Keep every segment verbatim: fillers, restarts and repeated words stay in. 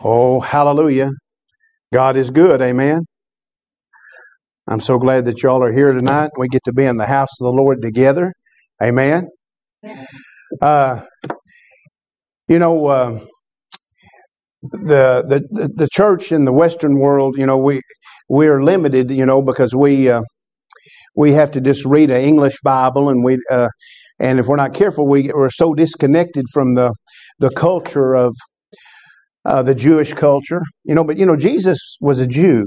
Oh, hallelujah. God is good. Amen. I'm so glad that y'all are here tonight. We get to be in the house of the Lord together. Amen. Uh, you know, uh, the, the the church in the Western world, you know, we we're limited, you know, because we uh, we have to just read an English Bible, and we uh, and if we're not careful, we we're so disconnected from the the culture of uh, the Jewish culture, you know. But you know, Jesus was a Jew.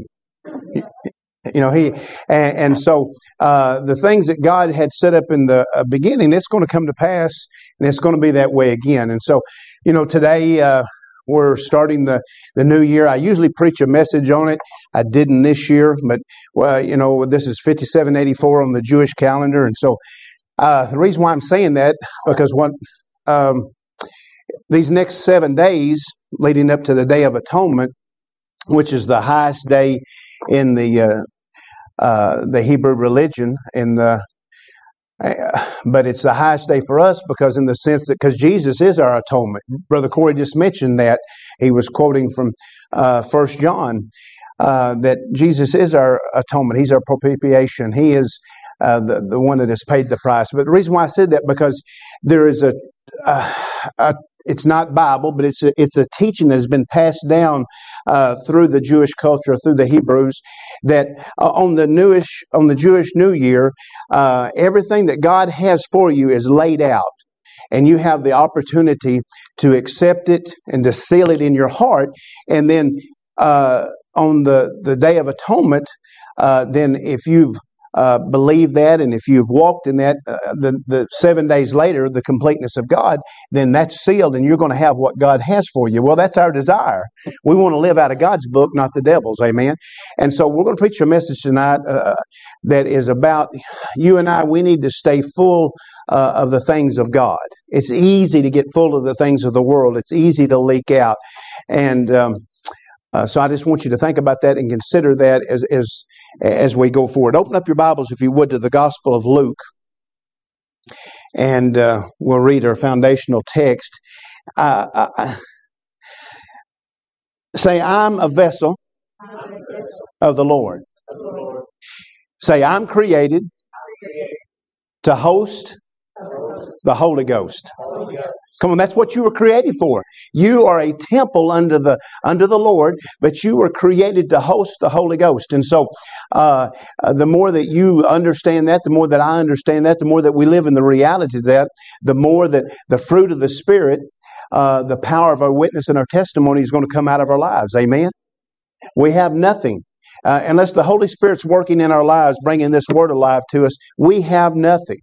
You know, he, and, and so uh, the things that God had set up in the uh, beginning, it's going to come to pass, and it's going to be that way again. And so, you know, today uh, we're starting the, the new year. I usually preach a message on it. I didn't this year, but, well, you know, this is fifty-seven eighty-four on the Jewish calendar. And so uh, the reason why I'm saying that, because what um, these next seven days leading up to the Day of Atonement, which is the highest day in the uh, uh, the Hebrew religion, in the uh, but it's the highest day for us because in the sense that because Jesus is our atonement. Brother Corey just mentioned that. He was quoting from uh, First John uh, that Jesus is our atonement. He's our propitiation. He is uh, the the one that has paid the price. But the reason why I said that because there is a, a, a it's not Bible, but it's a, it's a teaching that has been passed down uh, through the Jewish culture, through the Hebrews, that uh, on the newish, on the Jewish New Year, uh, everything that God has for you is laid out, and you have the opportunity to accept it and to seal it in your heart. And then uh, on the the Day of Atonement, uh, then if you've Uh, believe that, and if you've walked in that, uh, the, the seven days later, the completeness of God, then that's sealed, and you're going to have what God has for you. Well, that's our desire. We want to live out of God's book, not the devil's. Amen. And so we're going to preach a message tonight uh, that is about you and I. We need to stay full uh, of the things of God. It's easy to get full of the things of the world. It's easy to leak out, and um, uh, so I just want you to think about that and consider that as as. as we go forward. Open up your Bibles, if you would, to the Gospel of Luke, and uh, we'll read our foundational text. Uh, uh, say, I'm a vessel of the Lord. Say, I'm created to host the Holy Ghost. Come on, that's what you were created for. You are a temple under the under the Lord, but you were created to host the Holy Ghost. And so uh, uh, the more that you understand that, the more that I understand that, the more that we live in the reality of that, the more that the fruit of the Spirit, uh, the power of our witness and our testimony is going to come out of our lives. Amen? We have nothing. Uh, unless the Holy Spirit's working in our lives, bringing this word alive to us, we have nothing.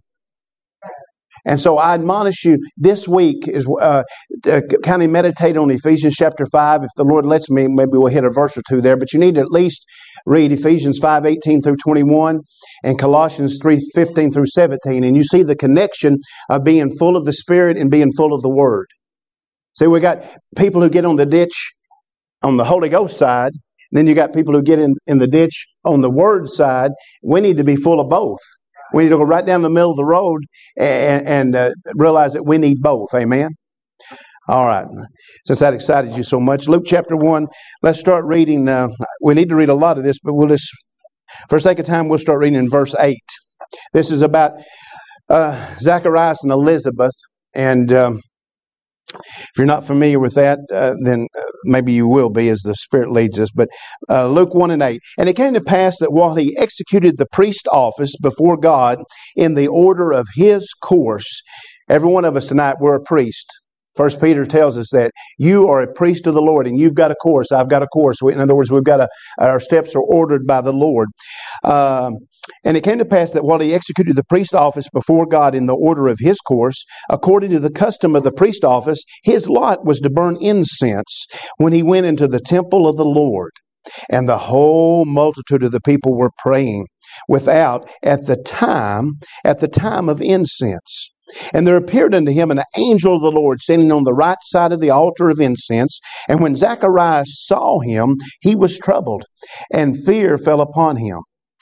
And so I admonish you this week is uh, to kind of meditate on Ephesians chapter five. If the Lord lets me, maybe we'll hit a verse or two there. But you need to at least read Ephesians five eighteen through twenty-one and Colossians three fifteen through seventeen. And you see the connection of being full of the Spirit and being full of the Word. See, we got people who get on the ditch on the Holy Ghost side. Then you got people who get in, in the ditch on the Word side. We need to be full of both. We need to go right down the middle of the road and, and uh, realize that we need both. Amen? All right. Since that excited you so much, Luke chapter one, let's start reading. Uh, we need to read a lot of this, but we'll just, for sake of time, we'll start reading in verse eight. This is about uh, Zacharias and Elizabeth. And um, if you're not familiar with that, uh, then uh, maybe you will be as the Spirit leads us. But uh, Luke one and eight. And it came to pass that while he executed the priest office before God in the order of his course, every one of us tonight, we're a priest. First Peter tells us that you are a priest of the Lord, and you've got a course. I've got a course. In other words, we've got a, our steps are ordered by the Lord. Um, And it came to pass that while he executed the priest office before God in the order of his course, according to the custom of the priest office, his lot was to burn incense when he went into the temple of the Lord. And the whole multitude of the people were praying without at the time, at the time of incense. And there appeared unto him an angel of the Lord standing on the right side of the altar of incense. And when Zacharias saw him, he was troubled, and fear fell upon him.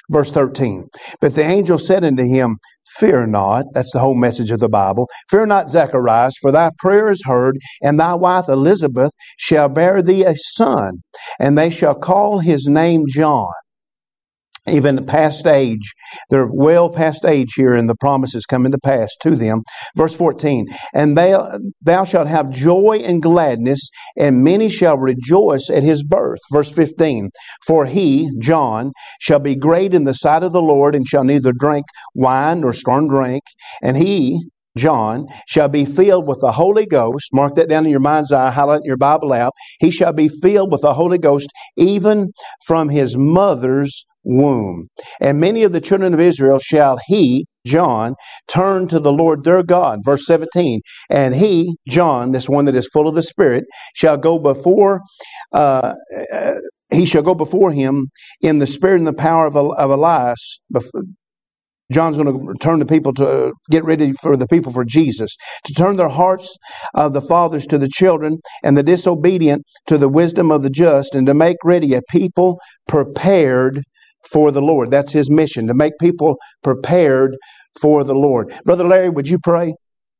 Verse thirteen. But the angel said unto him, Fear not. That's the whole message of the Bible. Fear not, Zacharias, for thy prayer is heard, and thy wife Elizabeth shall bear thee a son, and they shall call his name John. Even past age, they're well past age here, and the promises coming to pass to them. Verse fourteen, and thou, thou shalt have joy and gladness, and many shall rejoice at his birth. Verse fifteen, for he, John, shall be great in the sight of the Lord, and shall neither drink wine nor strong drink, and he, John, shall be filled with the Holy Ghost. Mark that down in your mind's eye, highlight your Bible out. He shall be filled with the Holy Ghost even from his mother's womb. And many of the children of Israel shall he, John, turn to the Lord their God. Verse seventeen, and he, John, this one that is full of the Spirit, shall go before, uh, he shall go before him in the spirit and the power of, of Elias. John's going to turn the people to get ready for the people for Jesus, to turn their hearts of the fathers to the children and the disobedient to the wisdom of the just, and to make ready a people prepared for the Lord. That's his mission, to make people prepared for the Lord. Brother Larry, would you pray?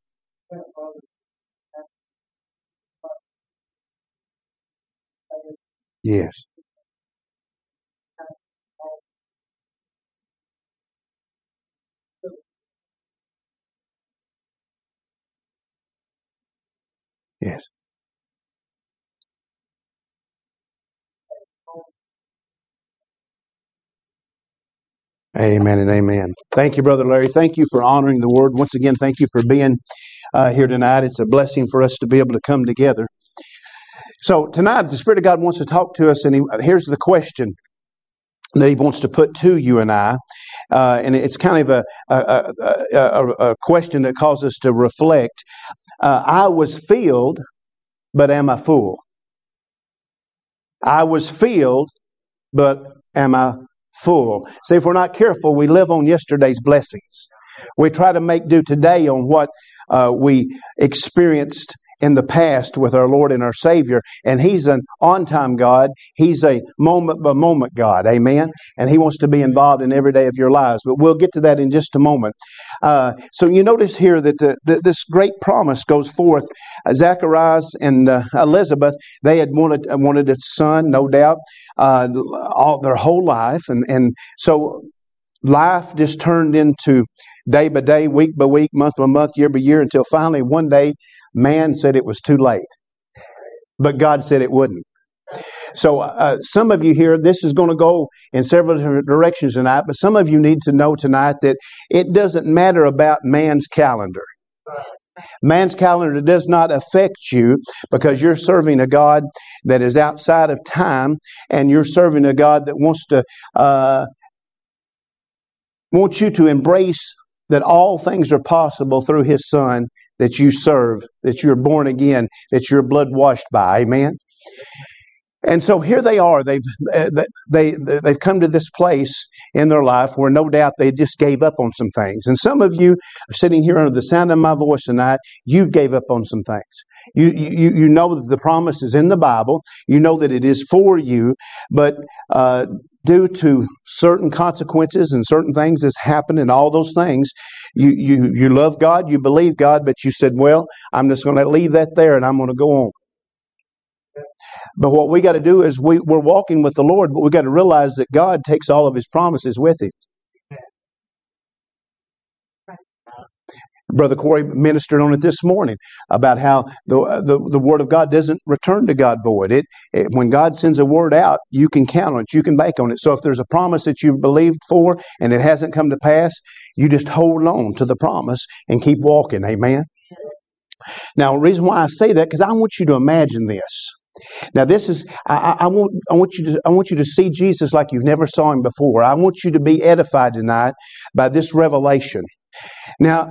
Yes. Yes. Amen and amen. Thank you, Brother Larry. Thank you for honoring the word. Once again, thank you for being uh, here tonight. It's a blessing for us to be able to come together. So tonight, the Spirit of God wants to talk to us, and he, here's the question that he wants to put to you and I. Uh, and it's kind of a, a, a, a, a question that calls us to reflect. Uh, I was filled, but am I full? I was filled, but am I full? See, if we're not careful, we live on yesterday's blessings. We try to make do today on what uh, we experienced in the past with our Lord and our Savior. And He's an on-time God. He's a moment-by-moment God. Amen? And He wants to be involved in every day of your lives. But we'll get to that in just a moment. Uh, so you notice here that the, the, this great promise goes forth. Uh, Zacharias and uh, Elizabeth, they had wanted, wanted a son, no doubt, uh, all their whole life. And, and so life just turned into day by day, week by week, month by month, year by year, until finally one day, man said it was too late. But God said it wouldn't. So uh, some of you here, this is going to go in several different directions tonight, but some of you need to know tonight that it doesn't matter about man's calendar. Man's calendar does not affect you, because you're serving a God that is outside of time, and you're serving a God that wants to uh, wants you to embrace that all things are possible through His Son that you serve, that you're born again, that you're blood washed by. Amen. And so here they are. They've they they've come to this place in their life where no doubt they just gave up on some things. And some of you are sitting here under the sound of my voice tonight. You've gave up on some things. You you you know that the promise is in the Bible. You know that it is for you, but uh, due to certain consequences and certain things that's happened and all those things, you you you love God, you believe God, but you said, "Well, I'm just going to leave that there, and I'm going to go on." But what we got to do is we, we're walking with the Lord, but we got to realize that God takes all of His promises with Him. Brother Corey ministered on it this morning about how the, the, the Word of God doesn't return to God void. It, it when God sends a word out, you can count on it. You can bank on it. So if there's a promise that you've believed for and it hasn't come to pass, you just hold on to the promise and keep walking. Amen. Now, the reason why I say that, because I want you to imagine this. Now, this is I, I want I want you to I want you to see Jesus like you've never saw Him before. I want you to be edified tonight by this revelation. Now,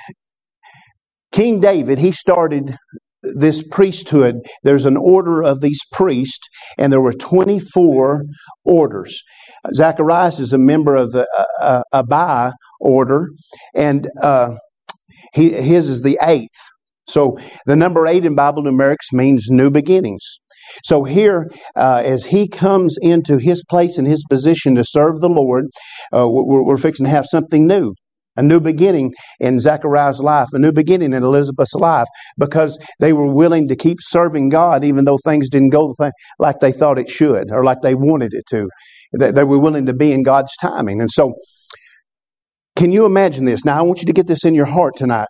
King David, he started this priesthood. There's an order of these priests, and there were twenty-four orders. Zacharias is a member of the uh, uh, Abi order, and uh, he, his is the eighth. So the number eight in Bible numerics means new beginnings. So here, uh, as he comes into his place and his position to serve the Lord, uh, we're, we're fixing to have something new. A new beginning in Zechariah's life, a new beginning in Elizabeth's life, because they were willing to keep serving God even though things didn't go like they thought it should or like they wanted it to. They, they were willing to be in God's timing. And so, can you imagine this? Now, I want you to get this in your heart tonight.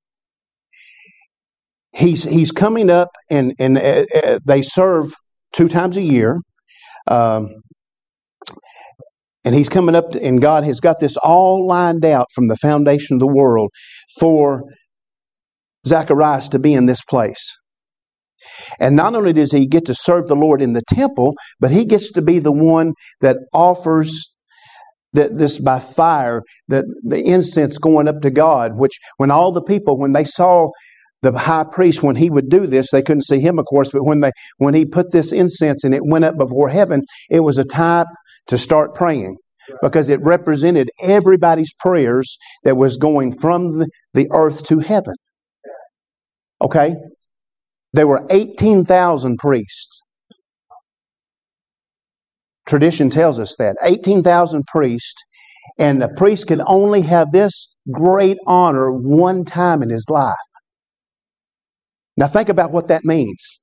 He's he's coming up, and and uh, uh, they serve two times a year. Um, And he's coming up, to, and God has got this all lined out from the foundation of the world for Zacharias to be in this place. And not only does he get to serve the Lord in the temple, but he gets to be the one that offers the, this by fire, the, the incense going up to God, which when all the people, when they saw the high priest, when he would do this, they couldn't see him, of course, but when they when he put this incense and it went up before heaven, it was a type to start praying, because it represented everybody's prayers that was going from the, the earth to heaven. Okay? There were eighteen thousand priests. Tradition tells us that. eighteen thousand priests, and a priest can only have this great honor one time in his life. Now think about what that means.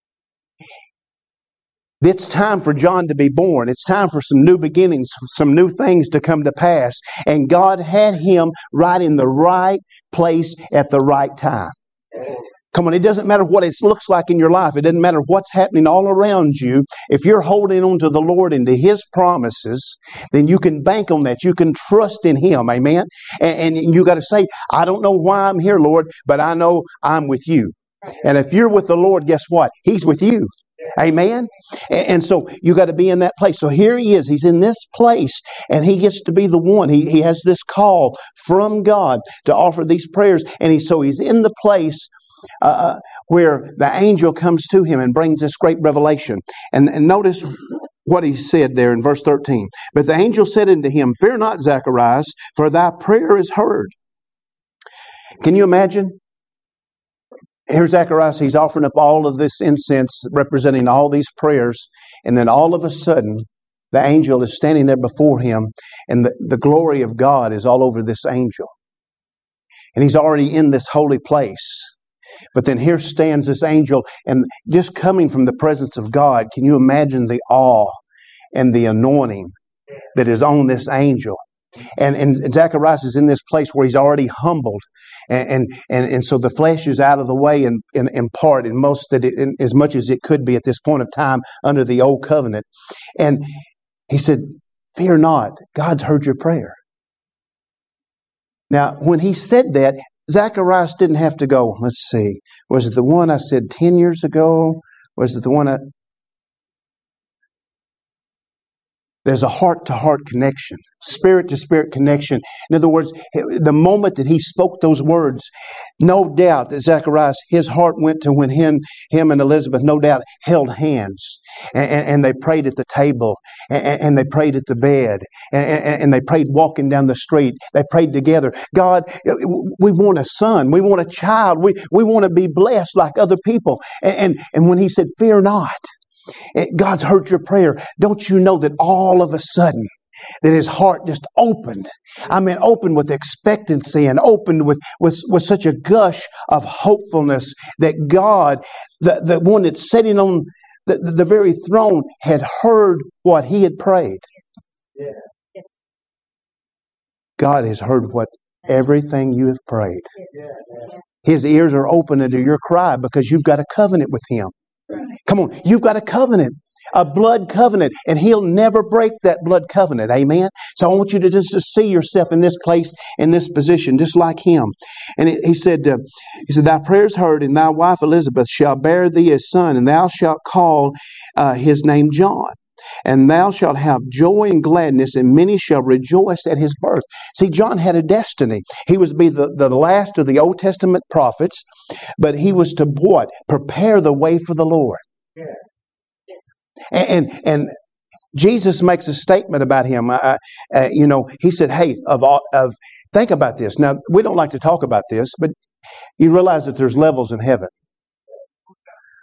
It's time for John to be born. It's time for some new beginnings, some new things to come to pass. And God had him right in the right place at the right time. Come on, it doesn't matter what it looks like in your life. It doesn't matter what's happening all around you. If you're holding on to the Lord and to His promises, then you can bank on that. You can trust in Him. Amen? And, and you got to say, I don't know why I'm here, Lord, but I know I'm with you. And if you're with the Lord, guess what? He's with you. Amen? And so you got to be in that place. So here he is. He's in this place, and he gets to be the one. He, he has this call from God to offer these prayers. And he, so he's in the place uh, where the angel comes to him and brings this great revelation. And, and notice what he said there in verse thirteen. But the angel said unto him, Fear not, Zacharias, for thy prayer is heard. Can you imagine? Here's Zacharias, he's offering up all of this incense representing all these prayers. And then all of a sudden, the angel is standing there before him, and the, the glory of God is all over this angel. And he's already in this holy place. But then here stands this angel, and just coming from the presence of God, can you imagine the awe and the anointing that is on this angel? And, and Zacharias is in this place where he's already humbled. And, and, and, and so the flesh is out of the way in, in, in part, in most that it, in, as much as it could be at this point of time under the old covenant. And he said, Fear not, God's heard your prayer. Now, when he said that, Zacharias didn't have to go, let's see, was it the one I said ten years ago? Was it the one I... There's a heart-to-heart connection, spirit-to-spirit connection. In other words, the moment that he spoke those words, no doubt that Zacharias, his heart went to when him, him and Elizabeth, no doubt, held hands. And, and they prayed at the table. And, and they prayed at the bed. And, and they prayed walking down the street. They prayed together. God, we want a son. We want a child. We, we want to be blessed like other people. And, and, and when he said, Fear not, God's heard your prayer. Don't you know that all of a sudden that his heart just opened? I mean, opened with expectancy and opened with, with, with such a gush of hopefulness that God, the, the one that's sitting on the, the, the very throne, had heard what he had prayed. God has heard what everything you have prayed. His ears are open unto your cry because you've got a covenant with him. Come on, you've got a covenant, a blood covenant, and he'll never break that blood covenant. Amen? So I want you to just, just see yourself in this place, in this position, just like him. And it, he said, uh, he said, Thy prayers heard, and thy wife Elizabeth shall bear thee a son, and thou shalt call uh, his name John. And thou shalt have joy and gladness, and many shall rejoice at his birth. See, John had a destiny. He was to be the, the last of the Old Testament prophets, but he was to what? Prepare the way for the Lord. Yeah. And, and and Jesus makes a statement about him. Uh, uh, you know, he said, "Hey, of all, of think about this." Now, we don't like to talk about this, but you realize that there's levels in heaven.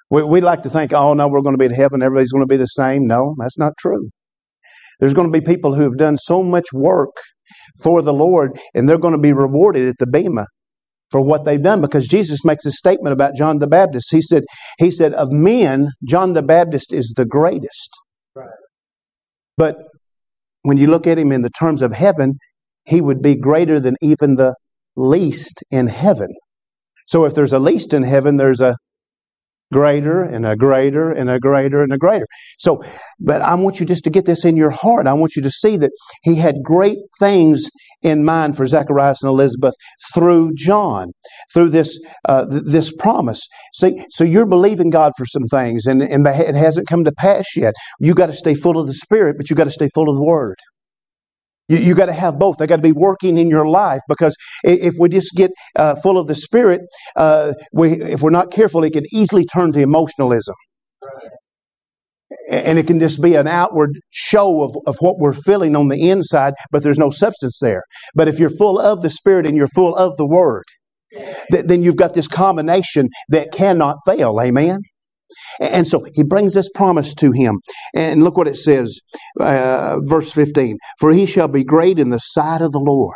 We, we like to think, oh, no, we're going to be in heaven. Everybody's going to be the same. No, that's not true. There's going to be people who have done so much work for the Lord, and they're going to be rewarded at the Bema for what they've done, because Jesus makes a statement about John the Baptist. He said, he said, of men, John the Baptist is the greatest. Right. But when you look at him in the terms of heaven, he would be greater than even the least in heaven. So if there's a least in heaven, there's a greater and a greater and a greater and a greater. So, but I want you just to get this in your heart. I want you to see that he had great things in mind for Zacharias and Elizabeth through John, through this uh, th- this promise. See, so you're believing God for some things, and, and it hasn't come to pass yet. You got to stay full of the Spirit, but you got to stay full of the Word. You, you got to have both. They got to be working in your life, because if we just get uh, full of the Spirit, uh, we, if we're not careful, it can easily turn to emotionalism. Right. And it can just be an outward show of, of what we're feeling on the inside, but there's no substance there. But if you're full of the Spirit and you're full of the Word, th- then you've got this combination that cannot fail. Amen? And so he brings this promise to him. And look what it says, uh, verse fifteen. For he shall be great in the sight of the Lord.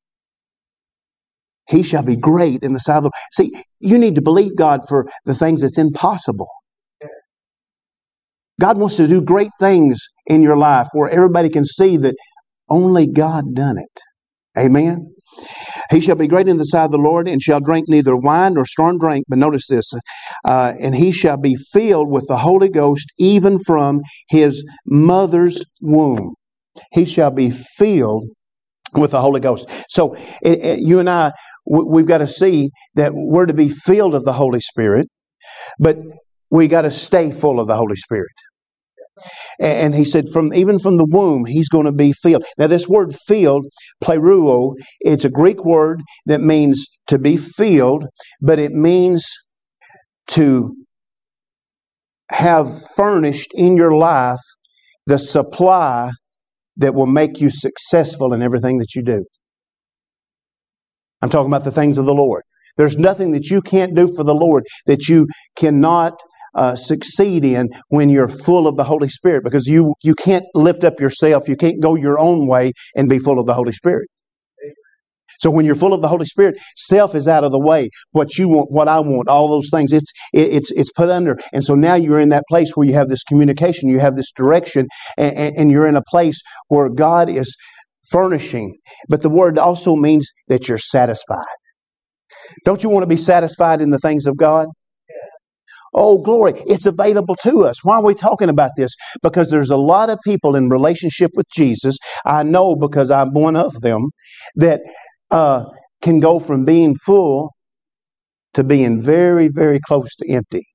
He shall be great in the sight of the Lord. See, you need to believe God for the things that's impossible. God wants to do great things in your life where everybody can see that only God done it. Amen? He shall be great in the sight of the Lord, and shall drink neither wine nor strong drink. But notice this, uh, and he shall be filled with the Holy Ghost even from his mother's womb. He shall be filled with the Holy Ghost. So it, it, you and I, w- we've got to see that we're to be filled of the Holy Spirit, but we got to stay full of the Holy Spirit. And he said, from even from the womb, he's going to be filled. Now, this word filled, pleruo, it's a Greek word that means to be filled, but it means to have furnished in your life the supply that will make you successful in everything that you do. I'm talking about the things of the Lord. There's nothing that you can't do for the Lord that you cannot Uh, succeed in when you're full of the Holy Spirit, because you you can't lift up yourself. You can't go your own way and be full of the Holy Spirit. So when you're full of the Holy Spirit, self is out of the way. What you want, what I want, all those things, it's it, it's it's put under. And so now you're in that place where you have this communication, you have this direction, and, and you're in a place where God is furnishing. But the word also means that you're satisfied. Don't you want to be satisfied in the things of God? Oh, glory. It's available to us. Why are we talking about this? Because there's a lot of people in relationship with Jesus, I know because I'm one of them, that uh, can go from being full to being very, very close to empty.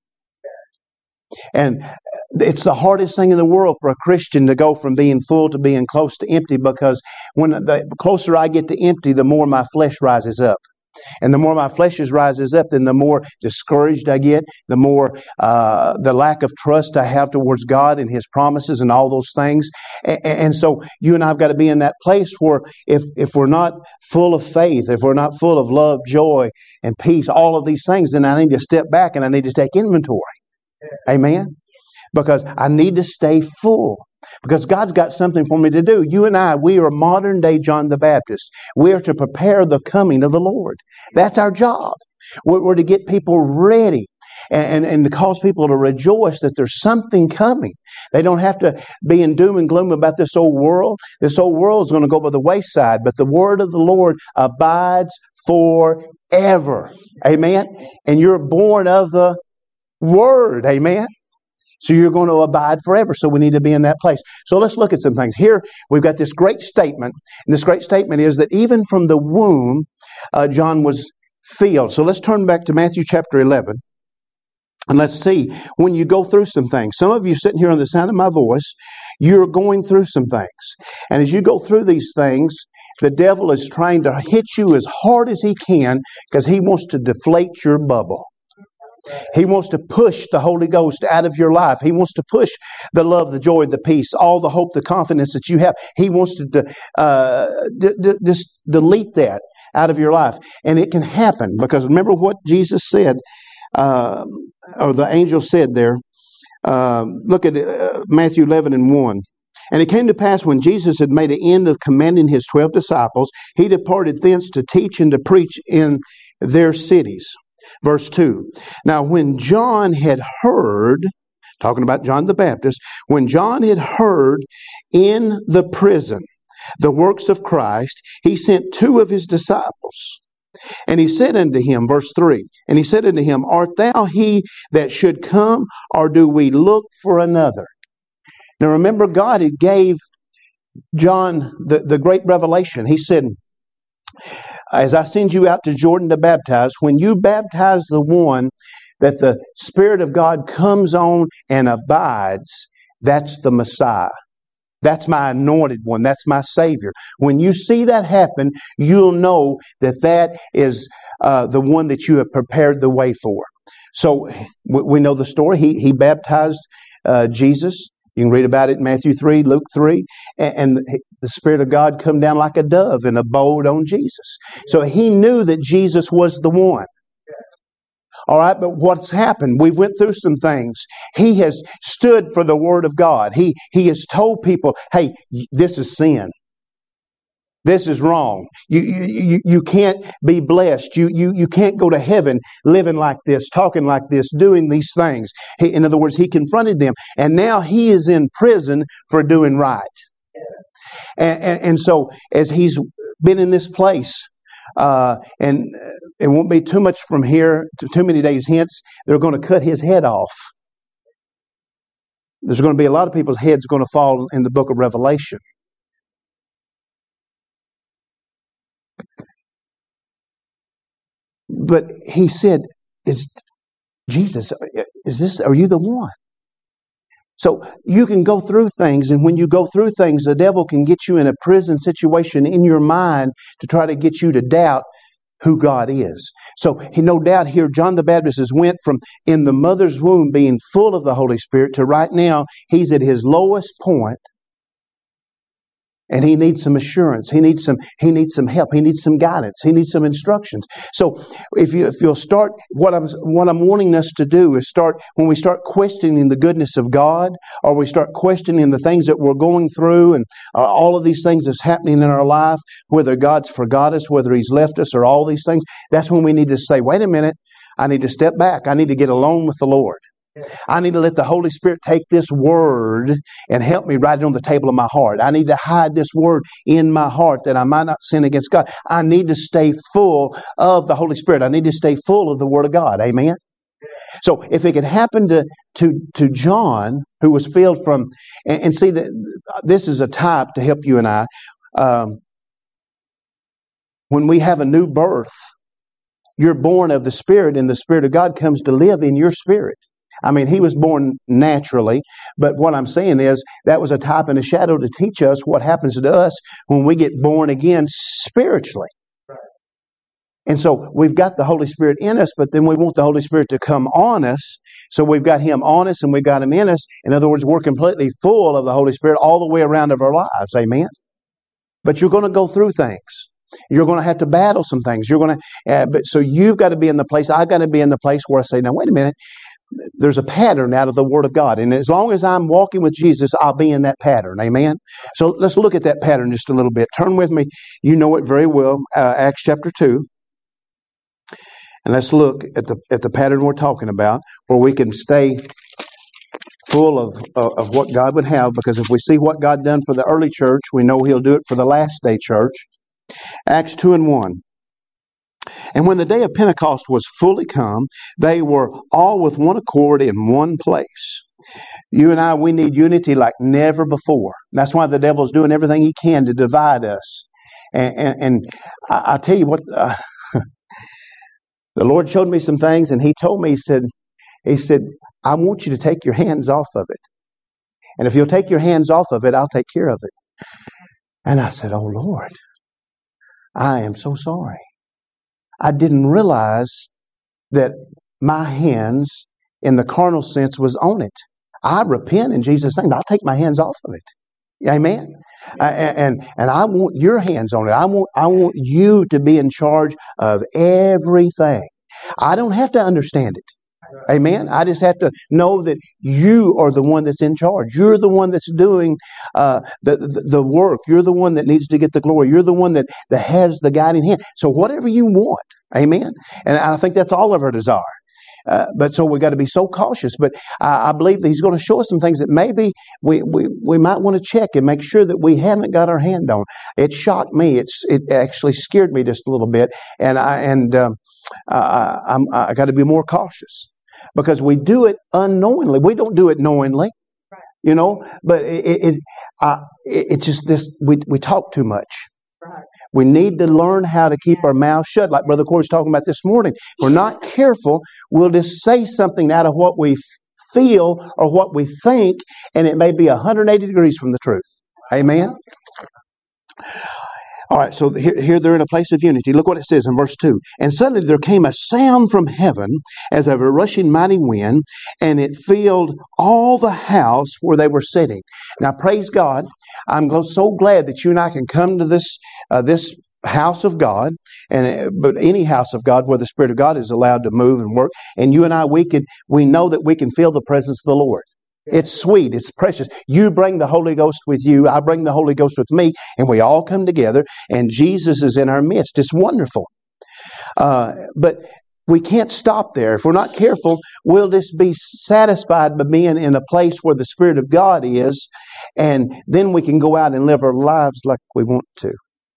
And it's the hardest thing in the world for a Christian to go from being full to being close to empty, because when the closer I get to empty, the more my flesh rises up. And the more my flesh rises up, then the more discouraged I get, the more uh, the lack of trust I have towards God and His promises and all those things. And, and so you and I have got to be in that place where if, if we're not full of faith, if we're not full of love, joy, and peace, all of these things, then I need to step back and I need to take inventory. Amen? Because I need to stay full. Because God's got something for me to do. You and I, we are modern day John the Baptist. We are to prepare the coming of the Lord. That's our job. We're, we're to get people ready and, and, and to cause people to rejoice that there's something coming. They don't have to be in doom and gloom about this old world. This old world is going to go by the wayside, but the word of the Lord abides forever. Amen? And you're born of the Word. Amen? So you're going to abide forever. So we need to be in that place. So let's look at some things. Here we've got this great statement. And this great statement is that even from the womb, uh, John was filled. So let's turn back to Matthew chapter eleven. And let's see, when you go through some things. Some of you sitting here on the sound of my voice, you're going through some things. And as you go through these things, the devil is trying to hit you as hard as he can because he wants to deflate your bubble. He wants to push the Holy Ghost out of your life. He wants to push the love, the joy, the peace, all the hope, the confidence that you have. He wants to uh, d- d- just delete that out of your life. And it can happen because remember what Jesus said. uh, or the angel said there, uh, look at uh, Matthew eleven and one. And it came to pass when Jesus had made an end of commanding his twelve disciples, he departed thence to teach and to preach in their cities. Verse two. Now when John had heard, talking about John the Baptist, when John had heard in the prison the works of Christ, he sent two of his disciples. And he said unto him, verse three, and he said unto him, Art thou he that should come, or do we look for another? Now remember, God had gave John the, the great revelation. He said, as I send you out to Jordan to baptize, when you baptize the one that the Spirit of God comes on and abides, that's the Messiah. That's my anointed one. That's my Savior. When you see that happen, you'll know that that is uh, the one that you have prepared the way for. So we know the story. He, he baptized uh, Jesus. You can read about it in Matthew three, Luke three, and the Spirit of God come down like a dove and abode on Jesus. So he knew that Jesus was the one. All right, but what's happened? We went through some things. He has stood for the Word of God. He, he has told people, hey, this is sin. This is wrong. You, you, you can't be blessed. You, you, you can't go to heaven living like this, talking like this, doing these things. He, in other words, he confronted them. And now he is in prison for doing right. And, and, and so as he's been in this place, uh, and it won't be too much from here, to too many days hence, they're going to cut his head off. There's going to be a lot of people's heads going to fall in the book of Revelation. But he said, "Is Jesus? Is this? Are you the one?" So you can go through things, and when you go through things, the devil can get you in a prison situation in your mind to try to get you to doubt who God is. So he, no doubt here, John the Baptist has went from in the mother's womb being full of the Holy Spirit to right now he's at his lowest point. And he needs some assurance. He needs some, he needs some help. He needs some guidance. He needs some instructions. So if you, if you'll start, what I'm, what I'm wanting us to do is start, when we start questioning the goodness of God, or we start questioning the things that we're going through and uh, all of these things that's happening in our life, whether God's forgot us, whether He's left us, or all these things, that's when we need to say, wait a minute, I need to step back. I need to get alone with the Lord. I need to let the Holy Spirit take this word and help me write it on the table of my heart. I need to hide this word in my heart that I might not sin against God. I need to stay full of the Holy Spirit. I need to stay full of the Word of God. Amen? So if it could happen to, to, to John, who was filled from, and, and see, that this is a type to help you and I. Um, when we have a new birth, you're born of the Spirit, and the Spirit of God comes to live in your spirit. I mean, he was born naturally, but what I'm saying is that was a type and a shadow to teach us what happens to us when we get born again spiritually. Right. And so we've got the Holy Spirit in us, but then we want the Holy Spirit to come on us. So we've got Him on us and we've got Him in us. In other words, we're completely full of the Holy Spirit all the way around of our lives. Amen? But you're going to go through things. You're going to have to battle some things. You're going to, uh, but so you've got to be in the place, I've got to be in the place where I say, now, wait a minute. There's a pattern out of the Word of God. And as long as I'm walking with Jesus, I'll be in that pattern. Amen? So let's look at that pattern just a little bit. Turn with me. You know it very well. Uh, Acts chapter two. And let's look at the at the pattern we're talking about, where we can stay full of, of, of what God would have. Because if we see what God done for the early church, we know He'll do it for the last day church. Acts two and one. And when the day of Pentecost was fully come, they were all with one accord in one place. You and I, we need unity like never before. That's why the devil's doing everything he can to divide us. And, and, and I, I tell you what, uh, the Lord showed me some things, and He told me, He said, He said, I want you to take your hands off of it. And if you'll take your hands off of it, I'll take care of it. And I said, oh Lord, I am so sorry. I didn't realize that my hands, in the carnal sense, was on it. I repent in Jesus' name. I'll take my hands off of it. Amen. Uh, and and I want your hands on it. I want I want you to be in charge of everything. I don't have to understand it. Amen. I just have to know that you are the one that's in charge. You're the one that's doing uh, the, the the work. You're the one that needs to get the glory. You're the one that, that has the guiding hand. So whatever you want, amen. And I think that's all of our desire. Uh, but so we've got to be so cautious. But I, I believe that He's going to show us some things that maybe we, we, we might want to check and make sure that we haven't got our hand on. It shocked me. It's it actually scared me just a little bit, and I and um, I, I'm I got to be more cautious because we do it unknowingly. We don't do it knowingly, you know. But it it, it, uh, it it's just this. We we talk too much. We need to learn how to keep our mouth shut, like Brother Corey's talking about this morning. If we're not careful, we'll just say something out of what we feel or what we think, and it may be one hundred eighty degrees from the truth. Amen? All right, so here, here they're in a place of unity. Look what it says in verse two. And suddenly there came a sound from heaven as of a rushing mighty wind, and it filled all the house where they were sitting. Now, praise God. I'm so glad that you and I can come to this uh, this house of God, and but any house of God where the Spirit of God is allowed to move and work. And you and I, we can we know that we can feel the presence of the Lord. It's sweet. It's precious. You bring the Holy Ghost with you. I bring the Holy Ghost with me. And we all come together. And Jesus is in our midst. It's wonderful. Uh, but we can't stop there. If we're not careful, we'll just be satisfied by being in a place where the Spirit of God is. And then we can go out and live our lives like we want to.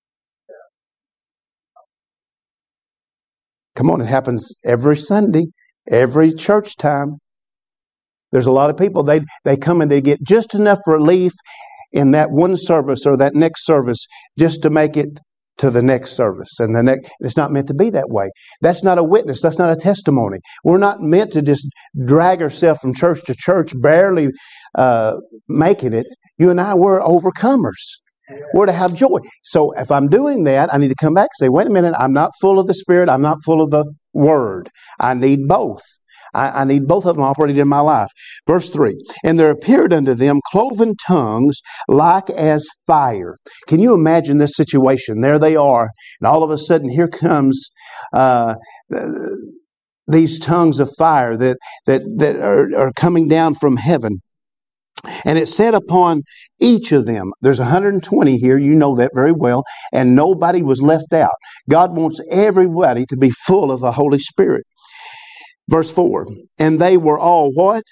Come on. It happens every Sunday, every church time. There's a lot of people, they they come and they get just enough relief in that one service or that next service just to make it to the next service. And the next, it's not meant to be that way. That's not a witness. That's not a testimony. We're not meant to just drag ourselves from church to church, barely uh, making it. You and I, we're overcomers. We're to have joy. So if I'm doing that, I need to come back and say, wait a minute, I'm not full of the Spirit. I'm not full of the Word. I need both. I, I need both of them operating in my life. Verse three, and there appeared unto them cloven tongues like as fire. Can you imagine this situation? There they are, and all of a sudden here comes uh, these tongues of fire that that that are, are coming down from heaven. And it sat upon each of them. There's one hundred twenty here. You know that very well. And nobody was left out. God wants everybody to be full of the Holy Spirit. Verse four, and they were all what?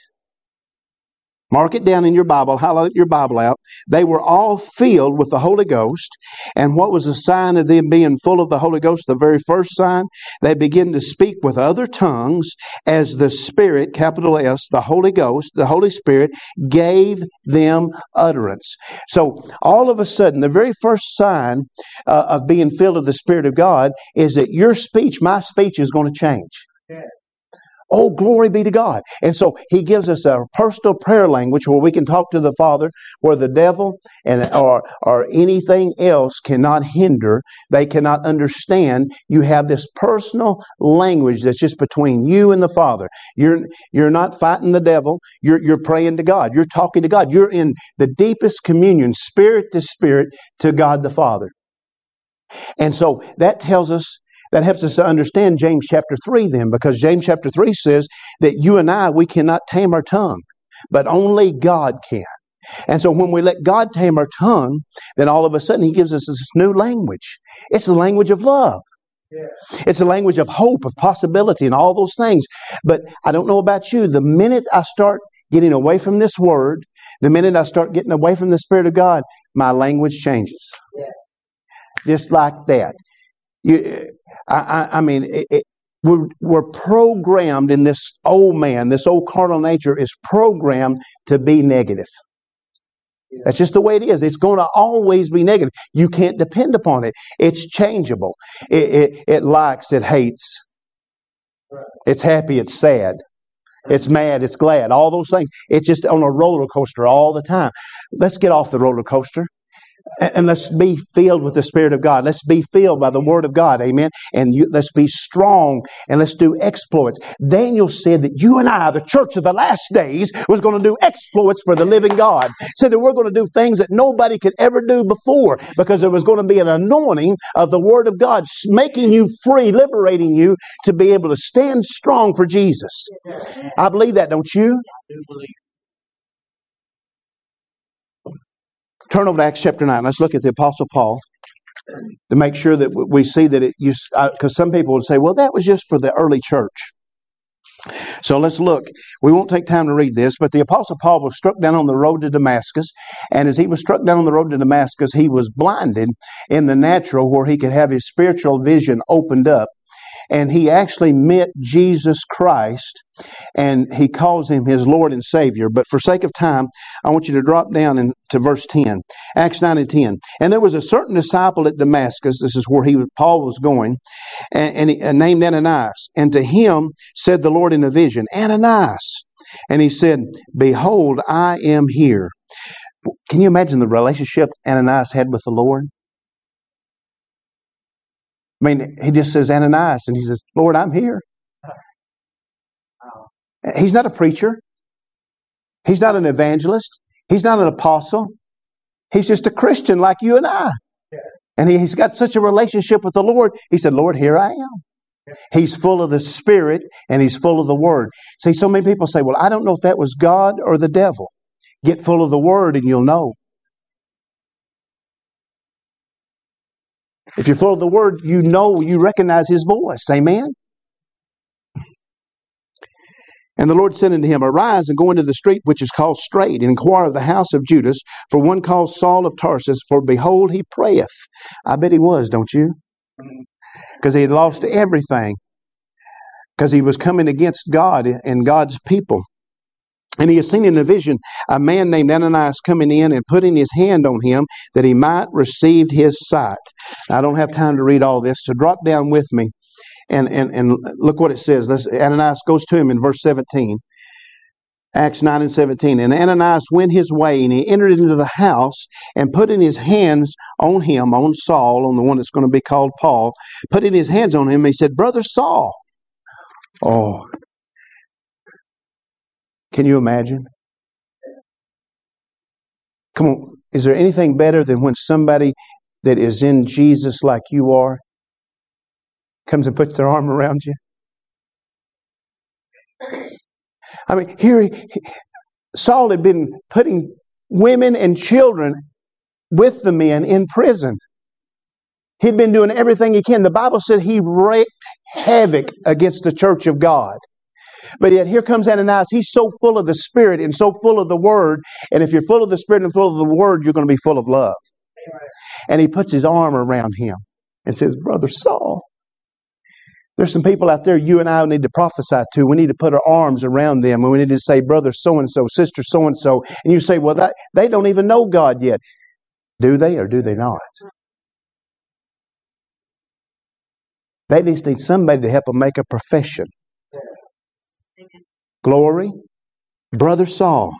Mark it down in your Bible, highlight your Bible out. They were all filled with the Holy Ghost. And what was the sign of them being full of the Holy Ghost? The very first sign, they began to speak with other tongues as the Spirit, capital S, the Holy Ghost, the Holy Spirit, gave them utterance. So all of a sudden, the very first sign uh, of being filled with the Spirit of God is that your speech, my speech, is going to change. Yeah. Oh, glory be to God. And so He gives us a personal prayer language where we can talk to the Father, where the devil and or, or anything else cannot hinder. They cannot understand. You have this personal language that's just between you and the Father. You're, you're not fighting the devil. You're, you're praying to God. You're talking to God. You're in the deepest communion, spirit to spirit, to God the Father. And so that tells us, that helps us to understand James chapter three then, because James chapter three says that you and I, we cannot tame our tongue, but only God can. And so when we let God tame our tongue, then all of a sudden He gives us this new language. It's the language of love. Yeah. It's the language of hope, of possibility, and all those things. But I don't know about you, the minute I start getting away from this Word, the minute I start getting away from the Spirit of God, my language changes. Yeah. Just like that. You, I, I, I mean, it, it, we're, we're programmed in this old man, this old carnal nature is programmed to be negative. That's just the way it is. It's going to always be negative. You can't depend upon it. It's changeable. It, it, it likes, it hates. It's happy, it's sad. It's mad, it's glad. All those things. It's just on a roller coaster all the time. Let's get off the roller coaster. And let's be filled with the Spirit of God. Let's be filled by the Word of God. Amen. And you, let's be strong and let's do exploits. Daniel said that you and I, the church of the last days, was going to do exploits for the living God. Said that we're going to do things that nobody could ever do before because there was going to be an anointing of the Word of God making you free, liberating you to be able to stand strong for Jesus. I believe that, don't you? I do believe. Turn over to Acts chapter nine. Let's look at the Apostle Paul to make sure that we see that it, because uh, some people would say, well, that was just for the early church. So let's look. We won't take time to read this, but the Apostle Paul was struck down on the road to Damascus. And as he was struck down on the road to Damascus, he was blinded in the natural where he could have his spiritual vision opened up. And he actually met Jesus Christ, and he calls him his Lord and Savior. But for sake of time, I want you to drop down into verse ten. Acts nine and ten. And there was a certain disciple at Damascus, this is where he Paul was going, and, and he, uh, named Ananias. And to him said the Lord in a vision, Ananias. And he said, behold, I am here. Can you imagine the relationship Ananias had with the Lord? I mean, he just says Ananias, and he says, Lord, I'm here. He's not a preacher. He's not an evangelist. He's not an apostle. He's just a Christian like you and I. And he, he's got such a relationship with the Lord. He said, Lord, here I am. He's full of the Spirit, and he's full of the Word. See, so many people say, well, I don't know if that was God or the devil. Get full of the Word, and you'll know. If you're full of the Word, you know, you recognize His voice. Amen? And the Lord said unto him, arise and go into the street which is called Straight, and inquire of the house of Judas, for one called Saul of Tarsus, for behold, he prayeth. I bet he was, don't you? Because he had lost everything. Because he was coming against God and God's people. And he has seen in a vision a man named Ananias coming in and putting his hand on him that he might receive his sight. I don't have time to read all this, so drop down with me and, and, and look what it says. Let's, Ananias goes to him in verse seventeen. Acts nine and seventeen. And Ananias went his way, and he entered into the house, and putting his hands on him, on Saul, on the one that's going to be called Paul, putting his hands on him, he said, Brother Saul. Oh, can you imagine? Come on, is there anything better than when somebody that is in Jesus like you are comes and puts their arm around you? I mean, here, he, Saul had been putting women and children with the men in prison. He'd been doing everything he can. The Bible said he wreaked havoc against the church of God. But yet here comes Ananias. He's so full of the Spirit and so full of the Word. And if you're full of the Spirit and full of the Word, you're going to be full of love. And he puts his arm around him and says, Brother Saul, there's some people out there you and I need to prophesy to. We need to put our arms around them. And we need to say, Brother so-and-so, Sister so-and-so. And you say, well, that, they don't even know God yet. Do they or do they not? They just need somebody to help them make a profession. Glory. Brother Saul.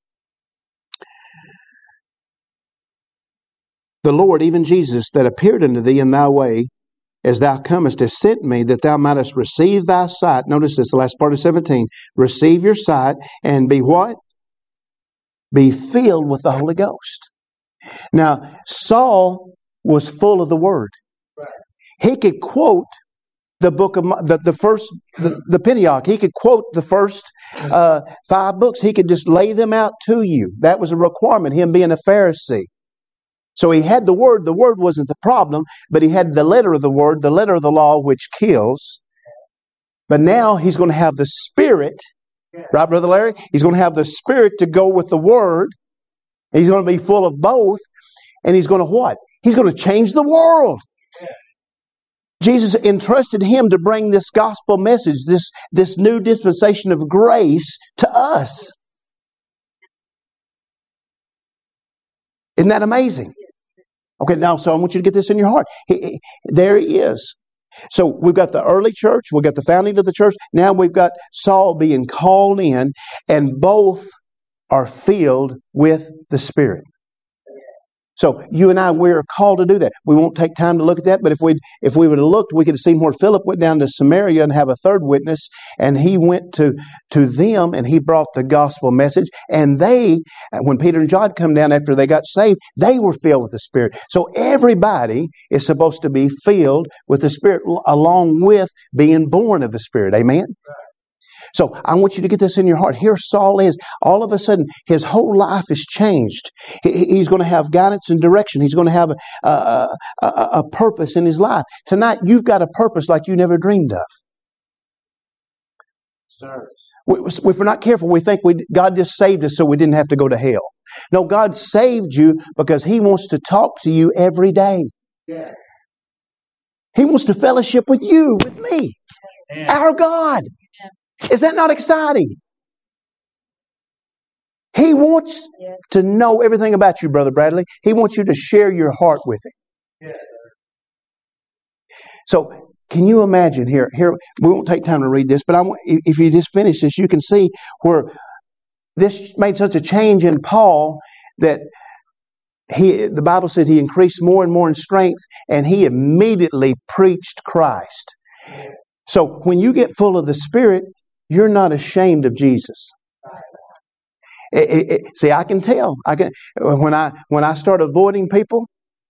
The Lord, even Jesus, that appeared unto thee in thy way, as thou comest, has sent me, that thou mightest receive thy sight. Notice this, the last part of seventeen. Receive your sight and be what? Be filled with the Holy Ghost. Now, Saul was full of the Word. He could quote the book of the, the first the, the Pentateuch. He could quote the first uh, five books. He could just lay them out to you. That was a requirement, him being a Pharisee. So he had the Word. The Word wasn't the problem, but he had the letter of the Word, the letter of the law, which kills. But now he's going to have the Spirit, right, Brother Larry? He's going to have the Spirit to go with the Word. He's going to be full of both. And he's going to what? He's going to change the world. Jesus entrusted him to bring this gospel message, this, this new dispensation of grace to us. Isn't that amazing? Okay, now, so I want you to get this in your heart. He, he, there he is. So we've got the early church, we've got the founding of the church. Now we've got Saul being called in, and both are filled with the Spirit. So you and I, we're called to do that. We won't take time to look at that, but if we if we would have looked, we could have seen where Philip went down to Samaria and have a third witness, and he went to, to them and he brought the gospel message. And they, when Peter and John come down after they got saved, they were filled with the Spirit. So everybody is supposed to be filled with the Spirit along with being born of the Spirit. Amen? So I want you to get this in your heart. Here Saul is. All of a sudden, his whole life is changed. He, he's going to have guidance and direction. He's going to have a, a, a, a purpose in his life. Tonight, you've got a purpose like you never dreamed of. Sir. If we're not careful, we think we, God just saved us so we didn't have to go to hell. No, God saved you because He wants to talk to you every day. Yeah. He wants to fellowship with you, with me, yeah. Our God. Is that not exciting? He wants yes. to know everything about you, Brother Bradley. He wants you to share your heart with Him. Yes. So, can you imagine here? Here, we won't take time to read this, but I want, if you just finish this, you can see where this made such a change in Paul that he, the Bible said he increased more and more in strength, and he immediately preached Christ. So, when you get full of the Spirit, you're not ashamed of Jesus. It, it, it, see, I can tell. I can when I when I start avoiding people,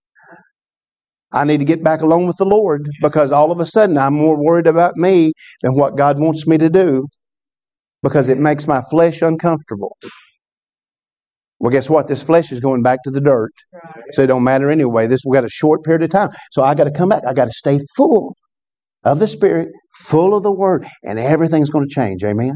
I need to get back alone with the Lord, because all of a sudden I'm more worried about me than what God wants me to do, because it makes my flesh uncomfortable. Well, guess what? This flesh is going back to the dirt, so it don't matter anyway. This we got a short period of time, so I got to come back. I got to stay full of the Spirit, full of the Word, and everything's going to change. Amen?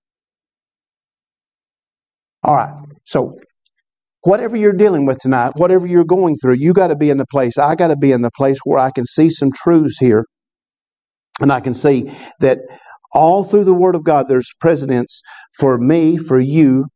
All right. So, whatever you're dealing with tonight, whatever you're going through, you got to be in the place, I got to be in the place where I can see some truths here, and I can see that all through the Word of God, there's precedence for me, for you,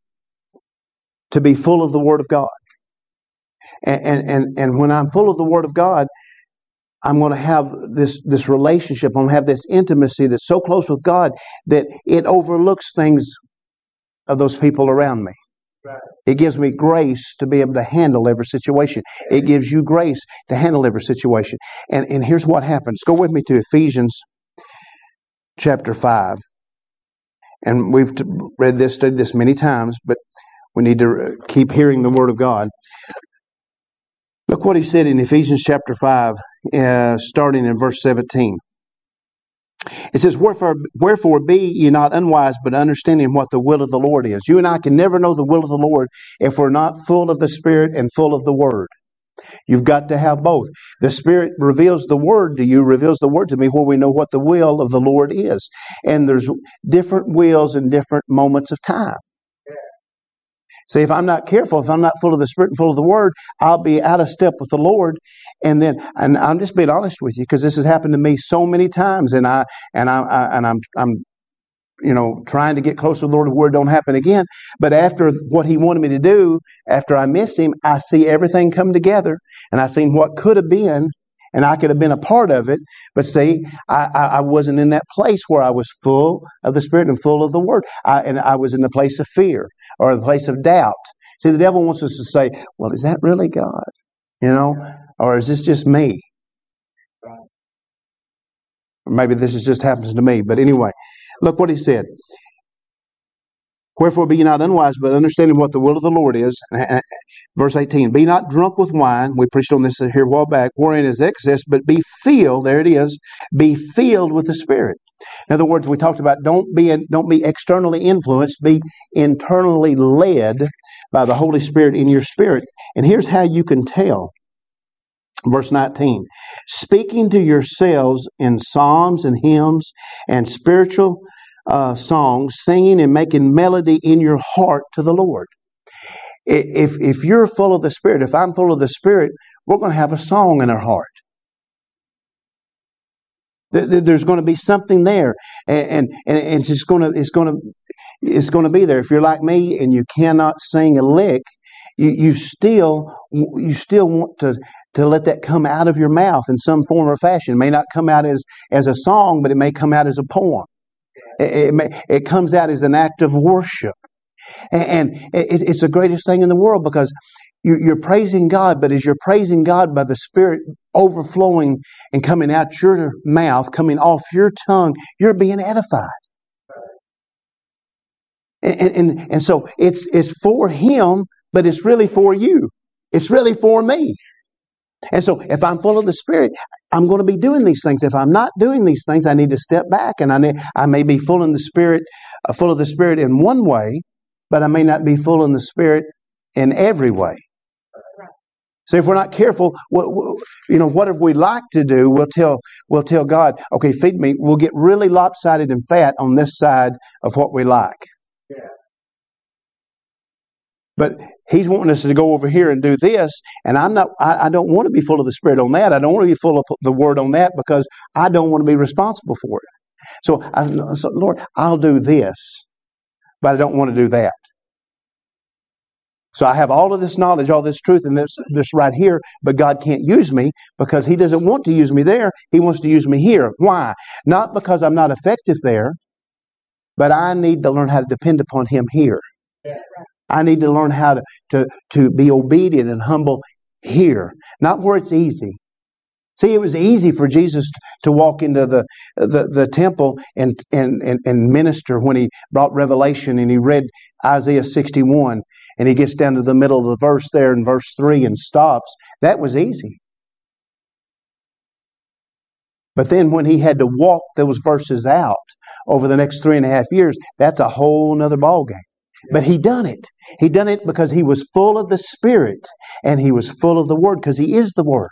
to be full of the Word of God. And, and, and, and when I'm full of the Word of God, I'm going to have this, this relationship. I'm going to have this intimacy that's so close with God that it overlooks things of those people around me. Right. It gives me grace to be able to handle every situation. It gives you grace to handle every situation. And, and here's what happens. Go with me to Ephesians chapter five. And we've read this, studied this many times, but we need to keep hearing the Word of God. Look what he said in Ephesians chapter five, uh, starting in verse seventeen. It says, Wherefore, wherefore be ye not unwise, but understanding what the will of the Lord is. You and I can never know the will of the Lord if we're not full of the Spirit and full of the Word. You've got to have both. The Spirit reveals the Word to you, reveals the Word to me, where we know what the will of the Lord is. And there's different wills in different moments of time. See, if I'm not careful, if I'm not full of the Spirit and full of the Word, I'll be out of step with the Lord. And then, and I'm just being honest with you, because this has happened to me so many times, and I and I, I and I'm I'm you know trying to get closer to the Lord, where it don't happen again. But after what He wanted me to do, after I miss Him, I see everything come together, and I seen what could have been. And I could have been a part of it, but see, I, I, I wasn't in that place where I was full of the Spirit and full of the Word. I, and I was in the place of fear or the place of doubt. See, the devil wants us to say, well, is that really God? You know, or is this just me? Or maybe this is just happens to me. But anyway, look what he said. Wherefore be ye not unwise, but understanding what the will of the Lord is. Verse eighteen, be not drunk with wine. We preached on this here a while back. Wherein is excess, but be filled, there it is, be filled with the Spirit. In other words, we talked about don't be, don't be externally influenced, be internally led by the Holy Spirit in your spirit. And here's how you can tell. Verse nineteen, speaking to yourselves in psalms and hymns and spiritual Uh, songs, singing and making melody in your heart to the Lord. If if you're full of the Spirit, if I'm full of the Spirit, we're going to have a song in our heart. There's going to be something there, and and, and it's going to it's going to it's going to be there. If you're like me and you cannot sing a lick, you you still you still want to to let that come out of your mouth in some form or fashion. It may not come out as as a song, but it may come out as a poem. It, it, it comes out as an act of worship. And, and it, it's the greatest thing in the world, because you, you're praising God, but as you're praising God by the Spirit overflowing and coming out your mouth, coming off your tongue, you're being edified. And, and, and so it's, it's for Him, but it's really for you. It's really for me. And so if I'm full of the Spirit, I'm going to be doing these things. If I'm not doing these things, I need to step back, and I, need, I may be full in the Spirit, uh, full of the Spirit in one way, but I may not be full in the Spirit in every way. So if we're not careful, what, you know, whatever we like to do, we'll tell we'll tell God, okay, feed me. We'll get really lopsided and fat on this side of what we like. Yeah. But He's wanting us to go over here and do this, and I'm not. I, I don't want to be full of the Spirit on that. I don't want to be full of the Word on that because I don't want to be responsible for it. So, I, so Lord, I'll do this, but I don't want to do that. So I have all of this knowledge, all this truth, and this, this right here, but God can't use me because He doesn't want to use me there. He wants to use me here. Why? Not because I'm not effective there, but I need to learn how to depend upon Him here. I need to learn how to, to, to be obedient and humble here, not where it's easy. See, it was easy for Jesus to walk into the the, the temple and, and, and, and minister when He brought revelation and He read Isaiah sixty-one and He gets down to the middle of the verse there in verse three and stops. That was easy. But then when He had to walk those verses out over the next three and a half years, that's a whole nother ballgame. But He done it. He done it because He was full of the Spirit and He was full of the Word because He is the Word.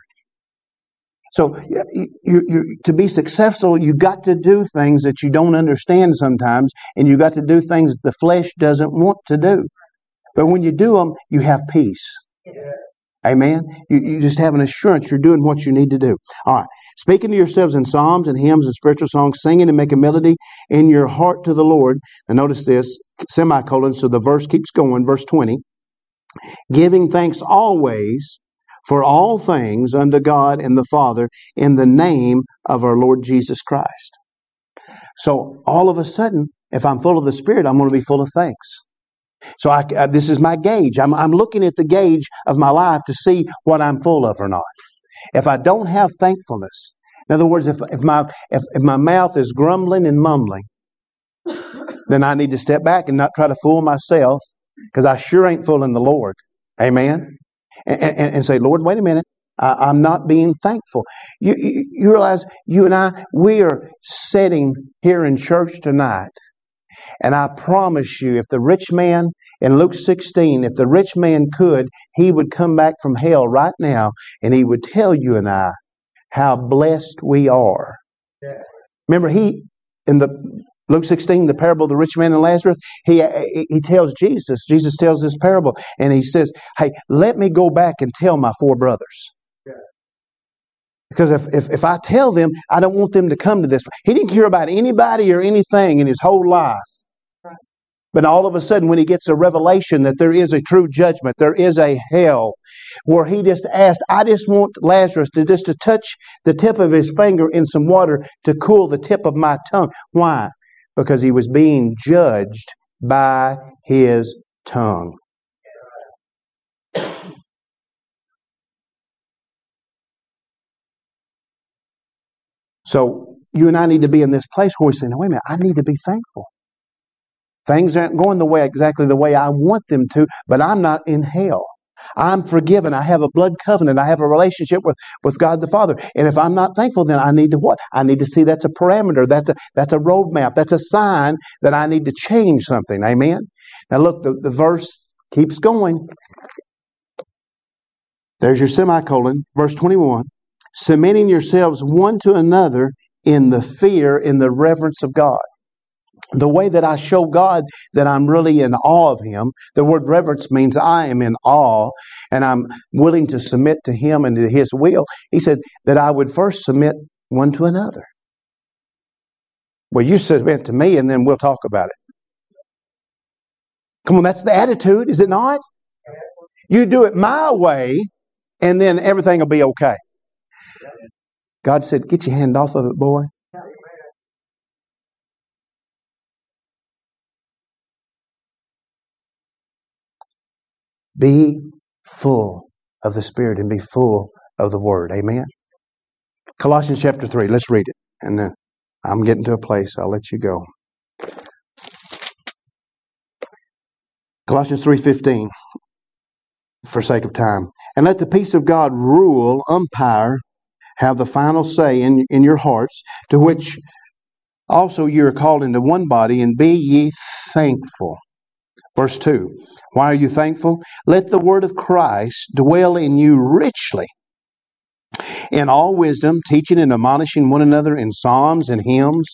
So you, you, to be successful, you got to do things that you don't understand sometimes, and you got to do things that the flesh doesn't want to do. But when you do them, you have peace. Yeah. Amen? You, you just have an assurance you're doing what you need to do. All right. Speaking to yourselves in psalms and hymns and spiritual songs, singing and make a melody in your heart to the Lord. And notice this, semicolon, so the verse keeps going, verse twenty. Giving thanks always for all things unto God and the Father in the name of our Lord Jesus Christ. So all of a sudden, if I'm full of the Spirit, I'm going to be full of thanks. So I, uh, this is my gauge. I'm, I'm looking at the gauge of my life to see what I'm full of or not. If I don't have thankfulness, in other words, if, if, my, if, if my mouth is grumbling and mumbling, then I need to step back and not try to fool myself because I sure ain't fooling the Lord. Amen? And, and, and say, Lord, wait a minute. I, I'm not being thankful. You, you, you realize you and I, we are sitting here in church tonight. And I promise you, if the rich man in Luke sixteen, if the rich man could, he would come back from hell right now and he would tell you and I how blessed we are. Yeah. Remember, he, in the Luke sixteen, the parable of the rich man and Lazarus, he, he tells Jesus, Jesus tells this parable, and he says, hey, let me go back and tell my four brothers. Yeah. Because if, if, if I tell them, I don't want them to come to this. He didn't care about anybody or anything in his whole life. Right. But all of a sudden, when he gets a revelation that there is a true judgment, there is a hell, where he just asked, I just want Lazarus to just to touch the tip of his finger in some water to cool the tip of my tongue. Why? Because he was being judged by his tongue. So you and I need to be in this place where we say, no, wait a minute, I need to be thankful. Things aren't going the way exactly the way I want them to, but I'm not in hell. I'm forgiven. I have a blood covenant. I have a relationship with, with God the Father. And if I'm not thankful, then I need to what? I need to see that's a parameter. That's a that's a roadmap. That's a sign that I need to change something. Amen? Now look, the, the verse keeps going. There's your semicolon. Verse twenty-one. Submitting yourselves one to another in the fear, in the reverence of God. The way that I show God that I'm really in awe of Him, the word reverence means I am in awe and I'm willing to submit to Him and to His will. He said that I would first submit one to another. Well, you submit to me and then we'll talk about it. Come on, that's the attitude, is it not? You do it my way and then everything will be okay. God said, get your hand off of it, boy. Be full of the Spirit and be full of the Word. Amen? Colossians chapter three. Let's read it. And then I'm getting to a place. I'll let you go. Colossians three fifteen. For sake of time. And let the peace of God rule, umpire, have the final say in, in your hearts, to which also you are called into one body, and be ye thankful. Verse two. Why are you thankful? Let the word of Christ dwell in you richly, in all wisdom, teaching and admonishing one another in psalms and hymns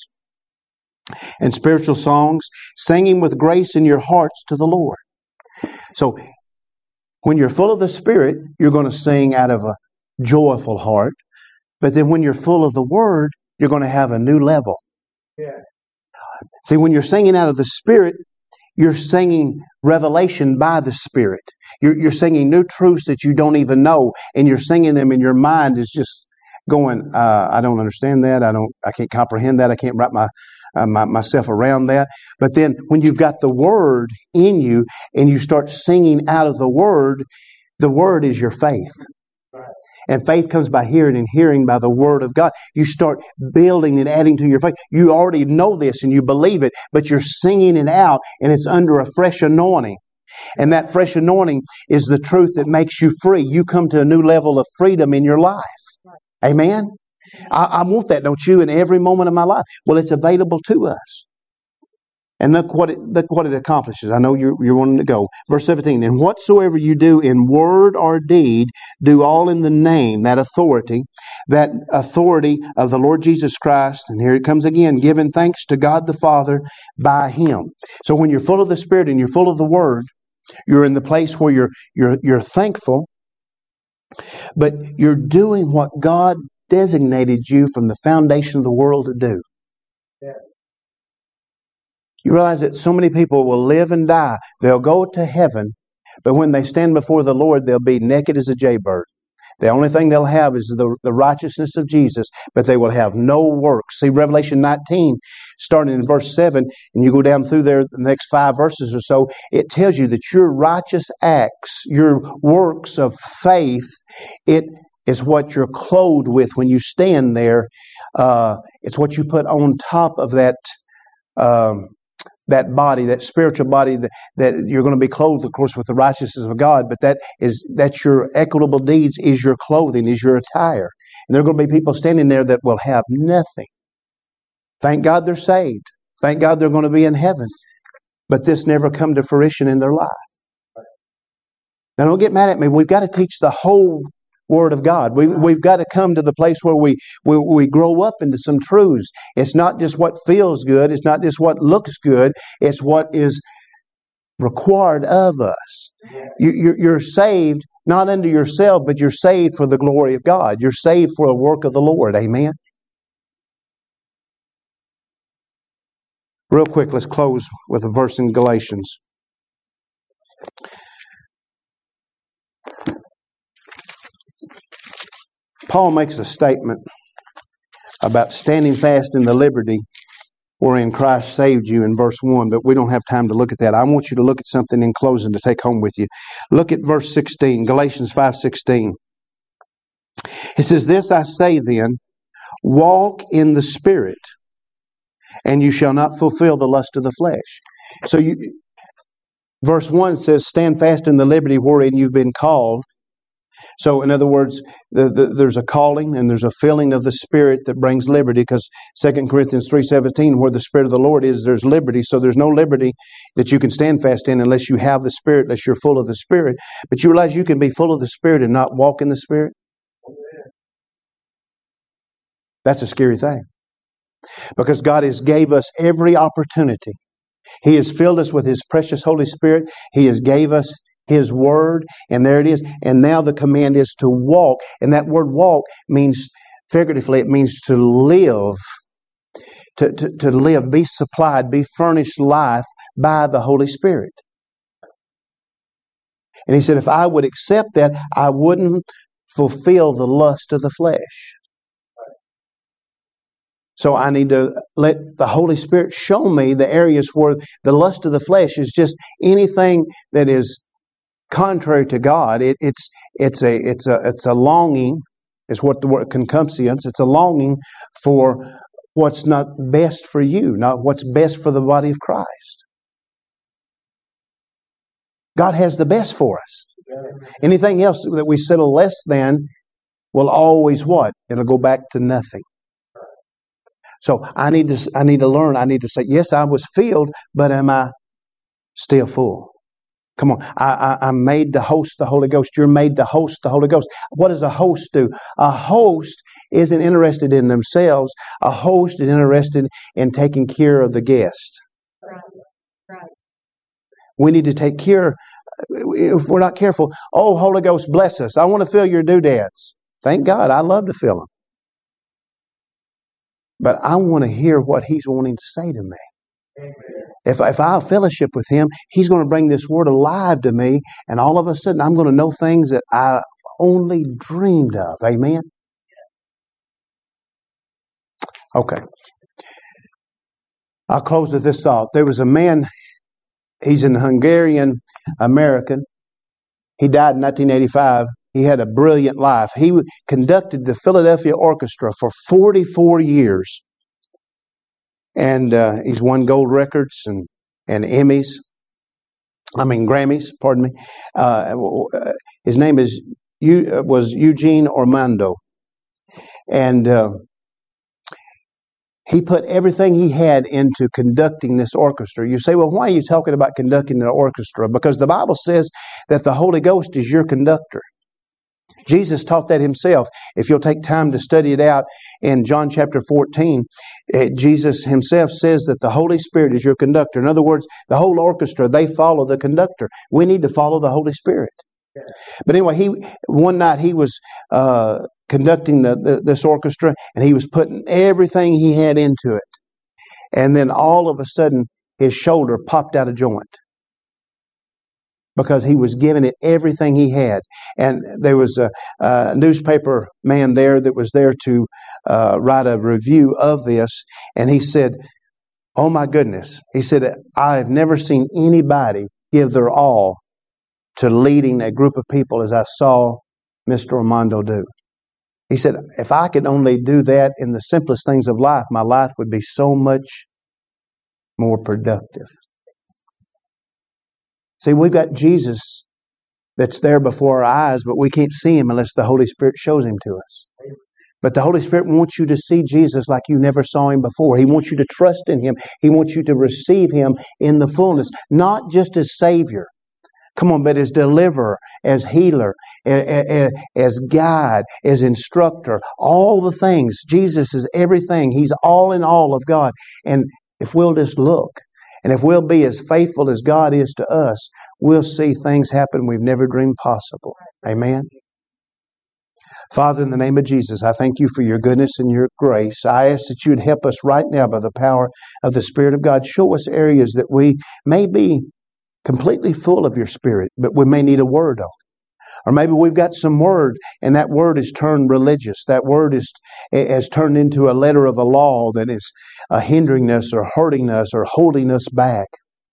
and spiritual songs, singing with grace in your hearts to the Lord. So, when you're full of the Spirit, you're going to sing out of a joyful heart. But then when you're full of the Word, you're going to have a new level. Yeah. See, when you're singing out of the Spirit, you're singing revelation by the Spirit. You're, you're singing new truths that you don't even know, and you're singing them, and your mind is just going, uh, I don't understand that. I don't. I can't comprehend that. I can't wrap my, uh, my myself around that. But then when you've got the Word in you and you start singing out of the Word, the Word is your faith. And faith comes by hearing, and hearing by the Word of God. You start building and adding to your faith. You already know this and you believe it, but you're singing it out, and it's under a fresh anointing. And that fresh anointing is the truth that makes you free. You come to a new level of freedom in your life. Amen? I, I want that, don't you, in every moment of my life? Well, it's available to us. And look what it, look what it accomplishes. I know you're, you're wanting to go. Verse seventeen, and whatsoever you do in word or deed, do all in the name, that authority, that authority of the Lord Jesus Christ. And here it comes again, giving thanks to God the Father by Him. So when you're full of the Spirit and you're full of the Word, you're in the place where you're you're you're thankful, but you're doing what God designated you from the foundation of the world to do. Yeah. You realize that so many people will live and die. They'll go to heaven, but when they stand before the Lord, they'll be naked as a jaybird. The only thing they'll have is the, the righteousness of Jesus, but they will have no works. See, Revelation nineteen, starting in verse seven, and you go down through there, the next five verses or so, it tells you that your righteous acts, your works of faith, it is what you're clothed with when you stand there. Uh, it's what you put on top of that um, that body, that spiritual body that, that you're going to be clothed, of course, with the righteousness of God, but that is that's your equitable deeds, is your clothing, is your attire. And there are going to be people standing there that will have nothing. Thank God they're saved. Thank God they're going to be in heaven. But this never come to fruition in their life. Now don't get mad at me. We've got to teach the whole Word of God. We, we've got to come to the place where we, we, we grow up into some truths. It's not just what feels good. It's not just what looks good. It's what is required of us. You, you're, you're saved not unto yourself, but you're saved for the glory of God. You're saved for the work of the Lord. Amen? Real quick, let's close with a verse in Galatians. Paul makes a statement about standing fast in the liberty wherein Christ saved you in verse one, but we don't have time to look at that. I want you to look at something in closing to take home with you. Look at verse sixteen, Galatians five sixteen. It says, "This I say then, walk in the Spirit, and you shall not fulfill the lust of the flesh." So you, verse one says, stand fast in the liberty wherein you've been called. So, in other words, the, the, there's a calling and there's a filling of the Spirit that brings liberty, because Second Corinthians three seventeen, where the Spirit of the Lord is, there's liberty. So there's no liberty that you can stand fast in unless you have the Spirit, unless you're full of the Spirit. But you realize you can be full of the Spirit and not walk in the Spirit? That's a scary thing. Because God has gave us every opportunity. He has filled us with His precious Holy Spirit. He has gave us His Word, and there it is. And now the command is to walk. And that word walk means, figuratively, it means to live. To, to, to live, be supplied, be furnished life by the Holy Spirit. And he said, if I would accept that, I wouldn't fulfill the lust of the flesh. So I need to let the Holy Spirit show me the areas where the lust of the flesh is just anything that is contrary to God. It, it's it's a it's a it's a longing. Is what the word concupiscence. It's a longing for what's not best for you, not what's best for the body of Christ. God has the best for us. Anything else that we settle less than will always what? It'll go back to nothing. So I need to I need to learn. I need to say, yes, I was filled, but am I still full? Come on, I, I, I'm made to host the Holy Ghost. You're made to host the Holy Ghost. What does a host do? A host isn't interested in themselves. A host is interested in taking care of the guest. Right. Right. We need to take care. If we're not careful, oh, Holy Ghost, bless us. I want to fill your doodads. Thank God, I love to fill them. But I want to hear what He's wanting to say to me. Amen. If, if I have fellowship with Him, He's going to bring this Word alive to me, and all of a sudden I'm going to know things that I only dreamed of. Amen? Okay. I'll close with this thought. There was a man, he's an Hungarian American. He died in nineteen eighty-five. He had a brilliant life. He conducted the Philadelphia Orchestra for forty-four years. And uh, he's won gold records and, and Emmys. I mean, Grammys, pardon me. Uh, his name is was Eugene Ormandy. And uh, he put everything he had into conducting this orchestra. You say, well, why are you talking about conducting an orchestra? Because the Bible says that the Holy Ghost is your conductor. Jesus taught that Himself. If you'll take time to study it out in John chapter fourteen, Jesus Himself says that the Holy Spirit is your conductor. In other words, the whole orchestra, they follow the conductor. We need to follow the Holy Spirit. But anyway, he one night he was uh, conducting the, the, this orchestra, and he was putting everything he had into it. And then all of a sudden, his shoulder popped out of joint, because he was giving it everything he had. And there was a, a newspaper man there that was there to uh, write a review of this. And he said, oh my goodness. He said, I've never seen anybody give their all to leading a group of people as I saw Mister Ormandy do. He said, if I could only do that in the simplest things of life, my life would be so much more productive. See, we've got Jesus that's there before our eyes, but we can't see Him unless the Holy Spirit shows Him to us. But the Holy Spirit wants you to see Jesus like you never saw Him before. He wants you to trust in Him. He wants you to receive Him in the fullness, not just as Savior. Come on, but as deliverer, as healer, as, as guide, as instructor, all the things. Jesus is everything. He's all in all of God. And if we'll just look, and if we'll be as faithful as God is to us, we'll see things happen we've never dreamed possible. Amen? Father, in the name of Jesus, I thank You for Your goodness and Your grace. I ask that You would help us right now by the power of the Spirit of God. Show us areas that we may be completely full of Your Spirit, but we may need a word on. Or maybe we've got some word, and that word is turned religious. That word is has turned into a letter of a law that is uh, hindering us or hurting us or holding us back.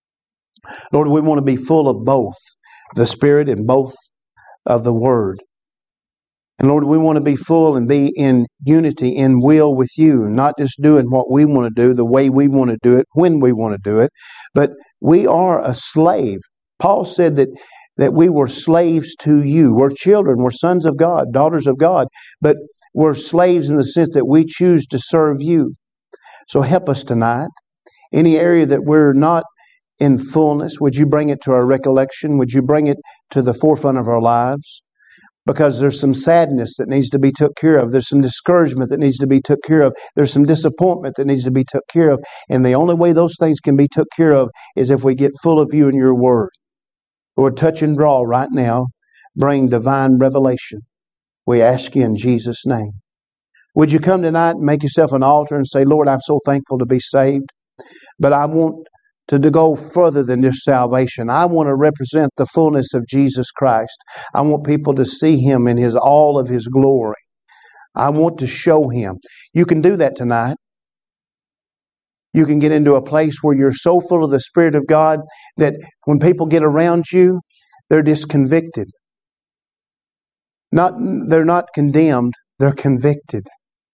Lord, we want to be full of both the Spirit and both of the Word. And Lord, we want to be full and be in unity, in will with You, not just doing what we want to do, the way we want to do it, when we want to do it, but we are a slave. Paul said that that we were slaves to You. We're children. We're sons of God, daughters of God. But we're slaves in the sense that we choose to serve You. So help us tonight. Any area that we're not in fullness, would You bring it to our recollection? Would You bring it to the forefront of our lives? Because there's some sadness that needs to be took care of. There's some discouragement that needs to be took care of. There's some disappointment that needs to be took care of. And the only way those things can be took care of is if we get full of You and Your Word. Lord, touch and draw right now. Bring divine revelation. We ask You in Jesus' name. Would you come tonight and make yourself an altar and say, Lord, I'm so thankful to be saved, but I want to, to go further than just salvation. I want to represent the fullness of Jesus Christ. I want people to see Him in His all of His glory. I want to show Him. You can do that tonight. You can get into a place where you're so full of the Spirit of God that when people get around you, They're just convicted. Not, they're not condemned. They're convicted.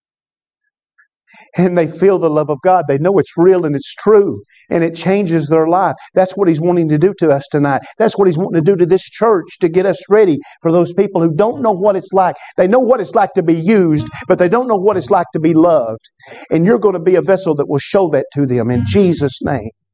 And they feel the love of God. They know it's real and it's true. And it changes their life. That's what He's wanting to do to us tonight. That's what He's wanting to do to this church, to get us ready for those people who don't know what it's like. They know what it's like to be used, but they don't know what it's like to be loved. And you're going to be a vessel that will show that to them in Jesus' name.